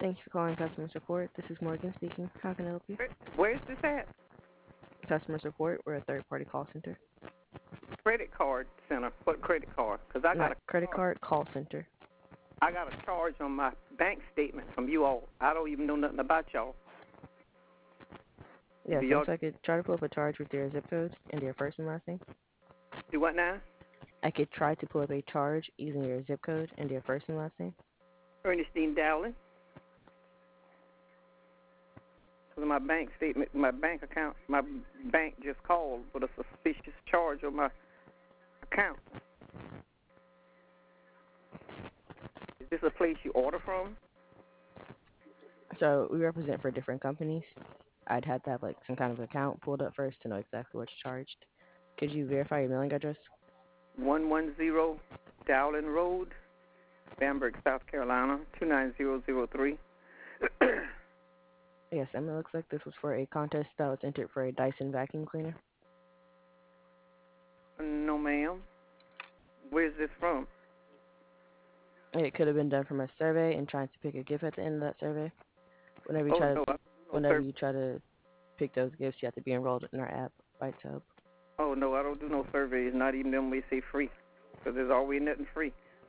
Thank you for calling customer support. This is Morgan speaking. How can I help you? Where's this at? Customer support. We're a third-party call center. Credit card center. What credit card? Cause Not credit card, call center. I got a charge on my bank statement from you all. I don't even know nothing about y'all. Yes, Do y'all so I could try to pull up a charge with your zip code and your first and last name. do what now? I could try to pull up a charge using your zip code and your first and last name. Ernestine Dowling. Cause my bank statement, my bank account, my bank just called with a suspicious charge on my account. Is this a place you order from? So we represent for different companies. I'd have to have like some kind of account pulled up first to know exactly what's charged. Could you verify your mailing address? 110 Dowling Road, Bamberg, South Carolina, 29003. Yes, and it looks like this was for a contest that was entered for a Dyson vacuum cleaner. No, ma'am. Where's this from? It could have been done from a survey and trying to pick a gift at the end of that survey. Whenever you try to, No, I don't do no whenever service. you try to pick those gifts, you have to be enrolled in our app, ByteHub. Oh, no, I don't do no surveys, not even them we say free. Because there's always nothing free.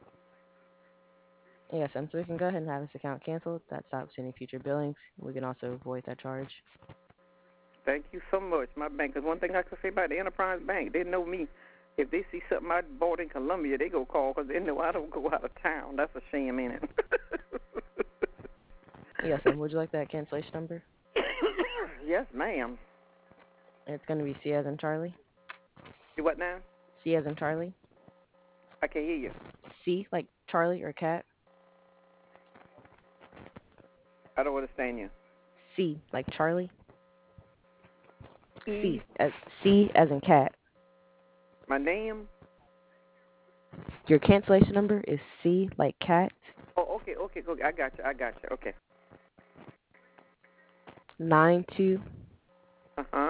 Yes, and so we can go ahead and have this account canceled. That stops any future billings. We can also avoid that charge. Thank you so much, my bank. Because one thing I can say about the Enterprise Bank, they know me. If they see something I bought in Columbia, they go call because they know I don't go out of town. That's a shame, ain't it? Yes, and would you like that cancellation number? Yes, ma'am. It's going to be C as in Charlie. Do what now? C as in Charlie. I can't hear you. C like Charlie or cat. I don't understand you. C like Charlie. E, C as in cat. my name? Your cancellation number is C like cat Oh, okay. I got you. Okay. 920601. Uh-huh.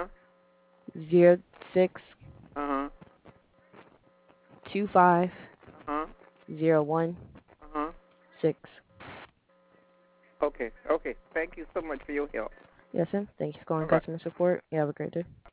Uh-huh. 2501 Uh-huh. 6. Uh-huh. Okay. Thank you so much for your help. Yes, sir. Thank you for calling All right. customer support. You have a great day.